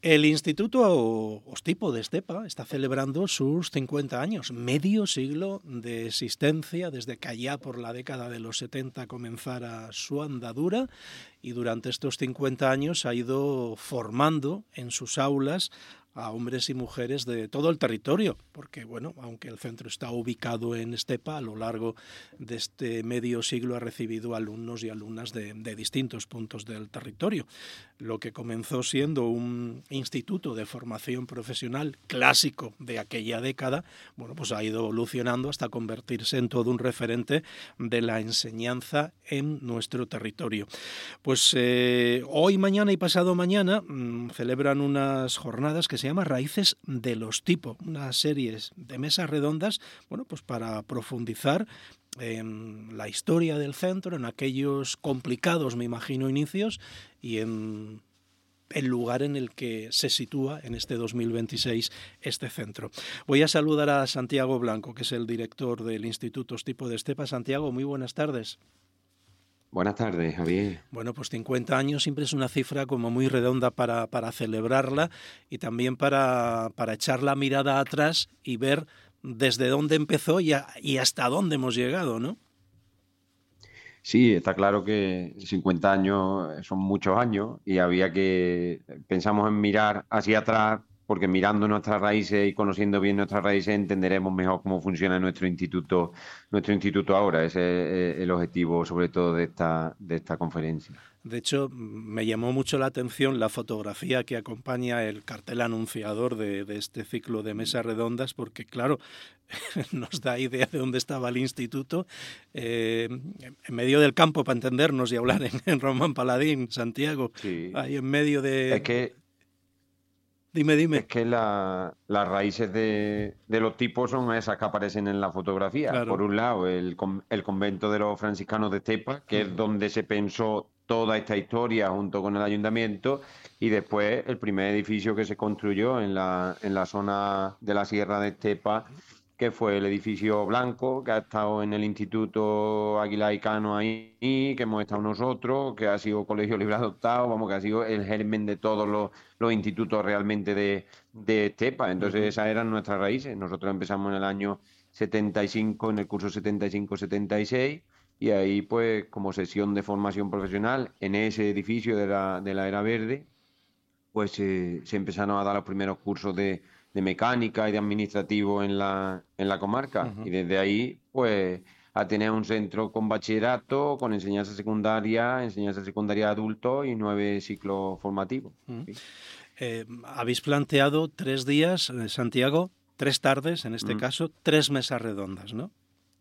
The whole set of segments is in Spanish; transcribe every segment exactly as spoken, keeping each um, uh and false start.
El Instituto Ostipo de Estepa está celebrando sus cincuenta años, medio siglo de existencia, desde que allá por la década de los setenta comenzara su andadura, y durante estos cincuenta años ha ido formando en sus aulas a hombres y mujeres de todo el territorio, porque bueno, aunque el centro está ubicado en Estepa, a lo largo de este medio siglo ha recibido alumnos y alumnas de, de distintos puntos del territorio. Lo que comenzó siendo un instituto de formación profesional clásico de aquella década, bueno, pues ha ido evolucionando hasta convertirse en todo un referente de la enseñanza en nuestro territorio. Pues eh, hoy, mañana y pasado mañana mmm, celebran unas jornadas que se llama Raíces del Ostipo, unas series de mesas redondas, bueno, pues para profundizar en la historia del centro, en aquellos complicados, me imagino, inicios, y en el lugar en el que se sitúa en este dos mil veintiséis este centro. Voy a saludar a Santiago Blanco, que es el director del Instituto Ostipo de Estepa. Santiago, muy buenas tardes. Buenas tardes, Javier. Bueno, pues cincuenta años siempre es una cifra como muy redonda para, para celebrarla y también para, para echar la mirada atrás y ver desde dónde empezó y, a, y hasta dónde hemos llegado, ¿no? Sí, está claro que cincuenta años son muchos años y había que, pensamos en mirar hacia atrás, porque mirando nuestras raíces y conociendo bien nuestras raíces entenderemos mejor cómo funciona nuestro instituto, nuestro instituto ahora. Ese es el objetivo, sobre todo, de esta, de esta conferencia. De hecho, me llamó mucho la atención la fotografía que acompaña el cartel anunciador de, de este ciclo de mesas redondas, porque, claro, nos da idea de dónde estaba el instituto, eh, en medio del campo, para entendernos y hablar en, en Román Paladín, Santiago, Sí, ahí en medio de... es que Dime, dime. Es que la- las raíces de, de los tipos son esas que aparecen en la fotografía. Por Claro. un lado, el, con- el convento de los franciscanos de Estepa, que es Uh-huh. donde se pensó toda esta historia junto con el ayuntamiento, y después el primer edificio que se construyó en la, en la zona de la Sierra de Estepa, que fue el edificio blanco, que ha estado en el Instituto Aguilar y Cano ahí, que hemos estado nosotros, que ha sido Colegio Libre Adoptado, vamos, que ha sido el germen de todos los los institutos realmente de, de Estepa. Entonces Uh-huh. esas eran nuestras raíces. Nosotros empezamos en el año setenta y cinco, en el curso setenta y cinco setenta y seis, y ahí pues como sesión de formación profesional en ese edificio de la, de la Era Verde, pues eh, se empezaron a dar los primeros cursos de, de mecánica y de administrativo en la, en la comarca. Uh-huh. Y desde ahí pues a tener un centro con bachillerato, con enseñanza secundaria, enseñanza secundaria de adultos y nueve ciclos formativos. Uh-huh. ¿Sí? Eh, habéis planteado tres días, eh, Santiago, tres tardes, en este Mm. caso, tres mesas redondas, ¿no?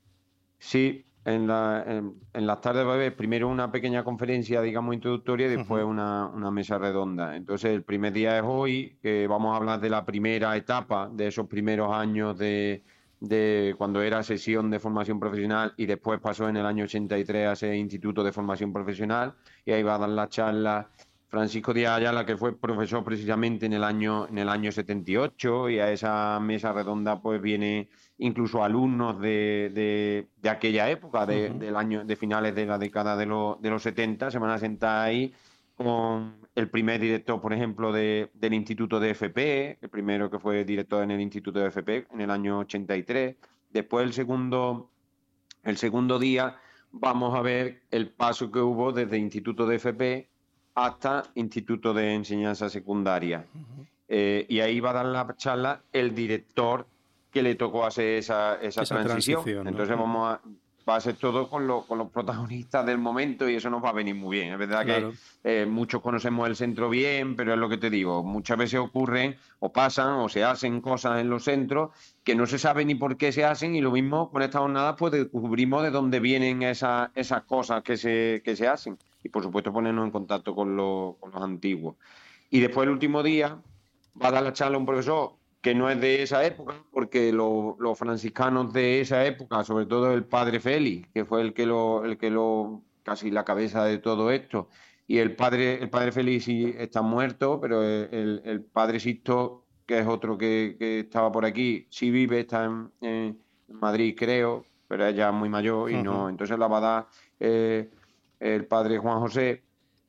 Sí, en, la, en, en las tardes va a haber primero una pequeña conferencia, digamos, introductoria y después Uh-huh. una, una mesa redonda. Entonces, el primer día es hoy, que vamos a hablar de la primera etapa, de esos primeros años de, de cuando era sesión de formación profesional y después pasó en el año ochenta y tres a ser instituto de formación profesional, y ahí va a dar la charla Francisco Díaz Ayala, que fue profesor precisamente en el año, en el año setenta y ocho, y a esa mesa redonda pues viene incluso alumnos de, de, de aquella época, de, Uh-huh. del año, de finales de la década de, lo, de los setenta, se van a sentar ahí con el primer director, por ejemplo, de, del Instituto de F P, el primero que fue director en el Instituto de F P en el año ochenta y tres. Después el segundo, el segundo día vamos a ver el paso que hubo desde Instituto de F P hasta Instituto de Enseñanza Secundaria. Uh-huh. Eh, y ahí va a dar la charla el director que le tocó hacer esa, esa Esa transición. transición, ¿no? Entonces Uh-huh. vamos a, va a ser todo con, lo, con los protagonistas del momento, y eso nos va a venir muy bien. Es verdad que Claro. eh, muchos conocemos el centro bien, pero es lo que te digo, muchas veces ocurren o pasan o se hacen cosas en los centros que no se sabe ni por qué se hacen, y lo mismo con esta jornada pues descubrimos de dónde vienen esa, esas cosas que se, que se hacen, y por supuesto ponernos en contacto con, lo, con los antiguos. Y después el último día va a dar la charla un profesor que no es de esa época, porque lo, los franciscanos de esa época, sobre todo el padre Félix, que fue el que lo, el que lo casi la cabeza de todo esto, y el padre, el padre Félix sí está muerto, pero el, el padre Sisto, que es otro que, que estaba por aquí, sí vive, está en, en Madrid, creo, pero es ya muy mayor y Uh-huh. no. Entonces la va a dar eh, el padre Juan José,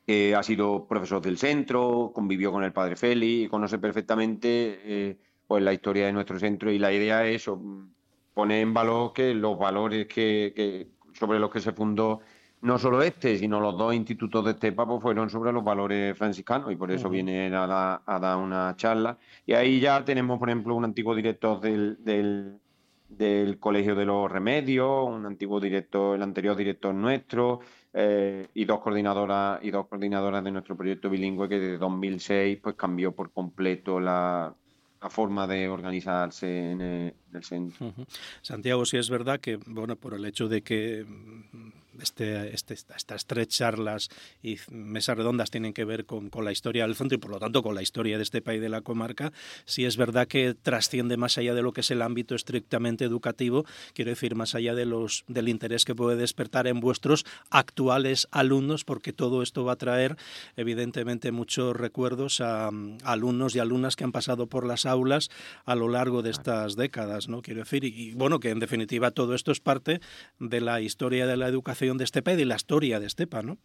eh, ha sido profesor del centro, convivió con el padre Félix y conoce perfectamente eh, pues la historia de nuestro centro, y la idea es eso, poner en valor que los valores que, que sobre los que se fundó no solo este, sino los dos institutos de Estepa, pues fueron sobre los valores franciscanos, y por eso uh-huh. viene a, la, a dar una charla. Y ahí ya tenemos, por ejemplo, un antiguo director del, del, del Colegio de los Remedios, un antiguo director, el anterior director nuestro, eh, y dos coordinadoras y dos coordinadoras de nuestro proyecto bilingüe, que desde dos mil seis pues cambió por completo la, la forma de organizarse en el, en el centro. Uh-huh. Santiago, sí es verdad que, bueno, por el hecho de que este, este, estas tres charlas y mesas redondas tienen que ver con, con la historia del centro y por lo tanto con la historia de este país, de la comarca, sí es verdad que trasciende más allá de lo que es el ámbito estrictamente educativo, quiero decir, más allá de los, del interés que puede despertar en vuestros actuales alumnos, porque todo esto va a traer evidentemente muchos recuerdos a, a alumnos y alumnas que han pasado por las aulas a lo largo de estas décadas, ¿no? Quiero decir, y, y bueno, que en definitiva todo esto es parte de la historia de la educación de Estepa y de la historia de Estepa, ¿no?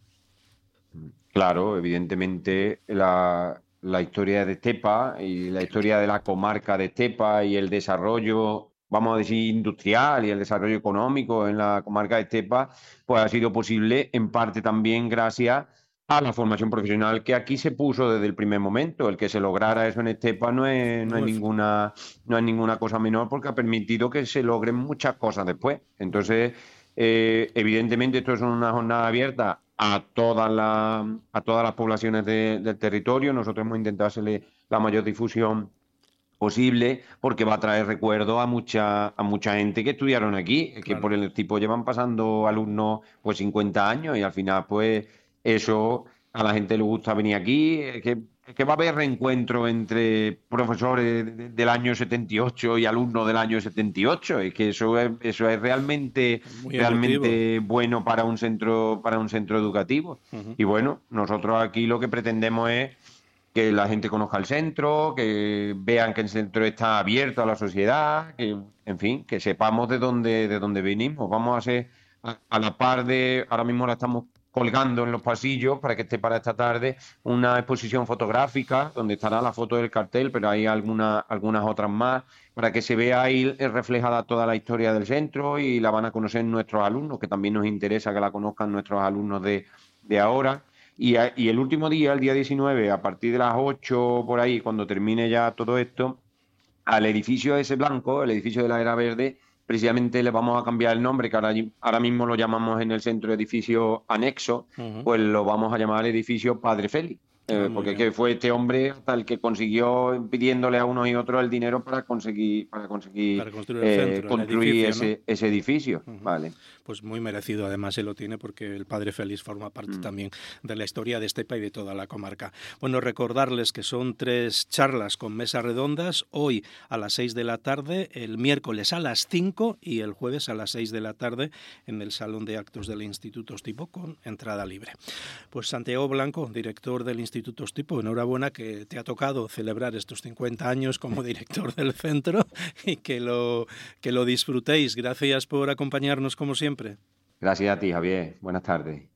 Claro, evidentemente la, la historia de Estepa y la historia de la comarca de Estepa y el desarrollo, vamos a decir, industrial y el desarrollo económico en la comarca de Estepa, pues ha sido posible en parte también gracias a la formación profesional que aquí se puso desde el primer momento. El que se lograra eso en Estepa no es, no es ninguna, no es ninguna cosa menor, porque ha permitido que se logren muchas cosas después. Entonces, eh, evidentemente esto es una jornada abierta a todas las a todas las poblaciones de, del territorio. Nosotros hemos intentado hacerle la mayor difusión posible, porque va a traer recuerdos a mucha a mucha gente que estudiaron aquí, claro. Que por el tipo llevan pasando alumnos pues cincuenta años, y al final pues eso a la gente le gusta venir aquí, que, que va a haber reencuentro entre profesores del año setenta y ocho y alumnos del año setenta y ocho, es que eso es, eso es realmente, realmente bueno para un centro, para un centro educativo. Uh-huh. Y bueno, nosotros aquí lo que pretendemos es que la gente conozca el centro, que vean que el centro está abierto a la sociedad, que, en fin, que sepamos de dónde, de dónde venimos. Vamos a hacer a, a la par de, ahora mismo la estamos colgando en los pasillos para que esté para esta tarde, una exposición fotográfica donde estará la foto del cartel, pero hay alguna, algunas otras más, para que se vea ahí reflejada toda la historia del centro, y la van a conocer nuestros alumnos, que también nos interesa que la conozcan nuestros alumnos de, de ahora. Y, a, y el último día, el día diecinueve, a partir de las ocho por ahí, cuando termine ya todo esto, al edificio ese blanco, el edificio de la Era Verde, precisamente le vamos a cambiar el nombre, que ahora, ahora mismo lo llamamos en el centro edificio anexo, uh-huh. Pues lo vamos a llamar edificio Padre Félix, eh, porque es que fue este hombre hasta el que consiguió, pidiéndole a unos y otros el dinero para conseguir para conseguir para construir, eh, centro, construir edificio, ese, ¿no? ese edificio. Uh-huh. Vale. Pues muy merecido, además él lo tiene, porque el Padre Félix forma parte mm. también de la historia de Estepa y de toda la comarca. Bueno, recordarles que son tres charlas con mesas redondas, hoy a las seis de la tarde, el miércoles a las cinco y el jueves a las seis de la tarde en el Salón de Actos del Instituto Stipo, con entrada libre. Pues Santiago Blanco, director del Instituto Stipo, enhorabuena, que te ha tocado celebrar estos cincuenta años como director del centro y que lo, que lo disfrutéis. Gracias por acompañarnos como siempre. Gracias a ti, Javier. Buenas tardes.